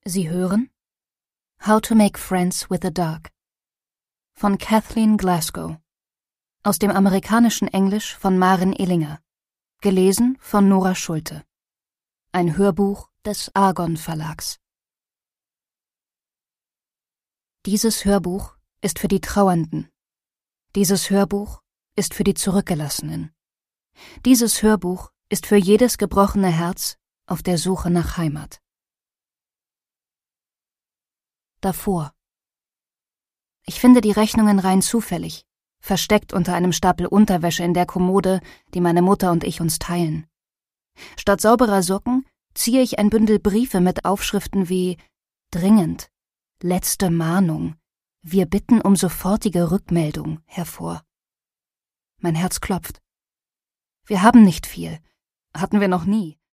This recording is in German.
Sie hören How to Make Friends with the Dark von Kathleen Glasgow, aus dem amerikanischen Englisch von Maren Ehlinger, gelesen von Nora Schulte. Ein Hörbuch des Argon Verlags. Dieses Hörbuch ist für die Trauernden. Dieses Hörbuch ist für die Zurückgelassenen. Dieses Hörbuch ist für jedes gebrochene Herz auf der Suche nach Heimat. Davor. Ich finde die Rechnungen rein zufällig, versteckt unter einem Stapel Unterwäsche in der Kommode, die meine Mutter und ich uns teilen. Statt sauberer Socken ziehe ich ein Bündel Briefe mit Aufschriften wie »Dringend«, »Letzte Mahnung«, »Wir bitten um sofortige Rückmeldung« hervor. Mein Herz klopft. Wir haben nicht viel, hatten wir noch nie.